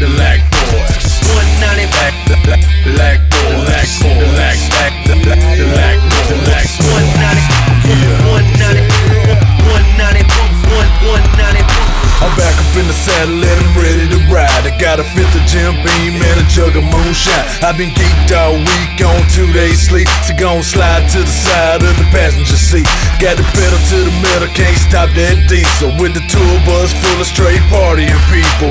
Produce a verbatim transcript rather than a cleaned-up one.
the Lack Boys. one ninety Lack, the Lack, the Lack Boys. The Lack, the Lack, the Lack, the Lack Boys. The Lack one ninety, Yeah. one ninety, one ninety, one one ninety. I'm back up in the saddle and I'm ready to ride. I got a fifth of Jim Beam and a jug of moonshine. I've been geeked all week on two days sleep, so gon' slide to the side of the passenger seat. Got the pedal to the metal, can't stop that diesel with the tour bus full of straight partying people.